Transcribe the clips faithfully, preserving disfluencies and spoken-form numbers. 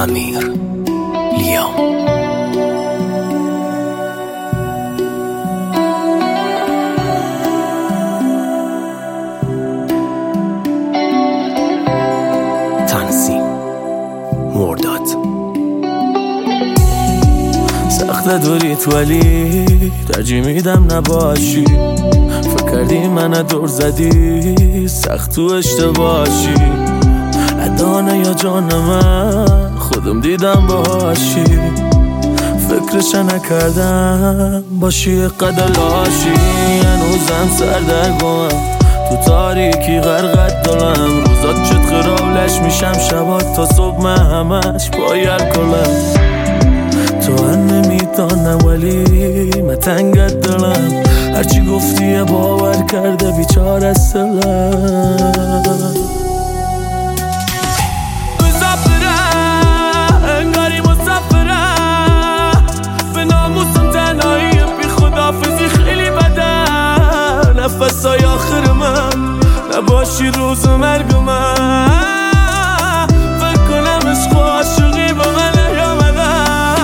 امیر لیام. تنظیم مرداد. سخت دوریت ولی ترجیح میدم نباشی. فکر کردی من دور زدی سخت تو اشتباهی. ادانه یا جان من خودم دیدم باشی. فکرش نکردم باشی قدر لاشی. هنوزم سردرگم تو تاریکی غرقت دلم. روزات شد خرابلش میشم شبات تا صبح من همش پای الکلم. تو هم نمیدانم ولی من تنگت دلم. هرچی گفتی باور کرده بیچاره است دلم. مسافره انگاری مسافره به ناموسم تنهایی بی خدافزی خیلی بده. نفسای آخر من نباشی روز مرگ من. فکر کنم عشق و عاشقی با من نیامده.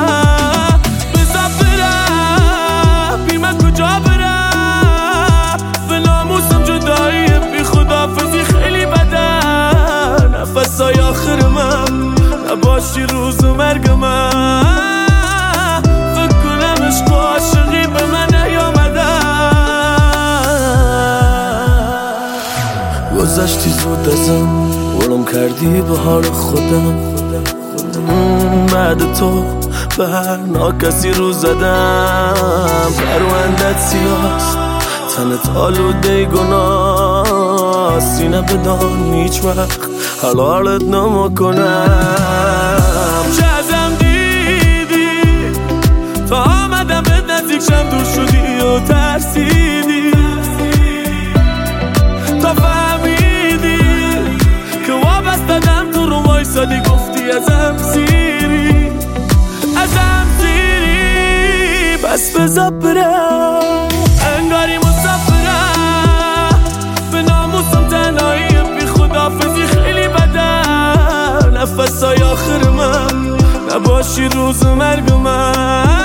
مسافره بی من کجا برم. به ناموسم جدایی بی خدافزی خیلی بده. نفسای آخر من نباشی روز مرگ من. فکر کنم عشق و عاشقی به من نیامده. گذشتی زود ازم ولم کردی به حال خودم. بعد تو به هر ناکسی رو زدم. پروندت سیاست تنت آلوده گناه. سینه بدان هیچ وقت حلالت نمیکنم. چه ازم دیدی تا آمدم به نزدیک شم دور شدی و ترسیدی. تا فهمیدی که وابستدم تو رو وایسادی. گفتی ازم سیری ازم سیری بس بذار برم. انگاری مسافره به ناموسم تنهایی بی خدافزی خیلی بده. نفسای آخر من نباشی روز مرگ من.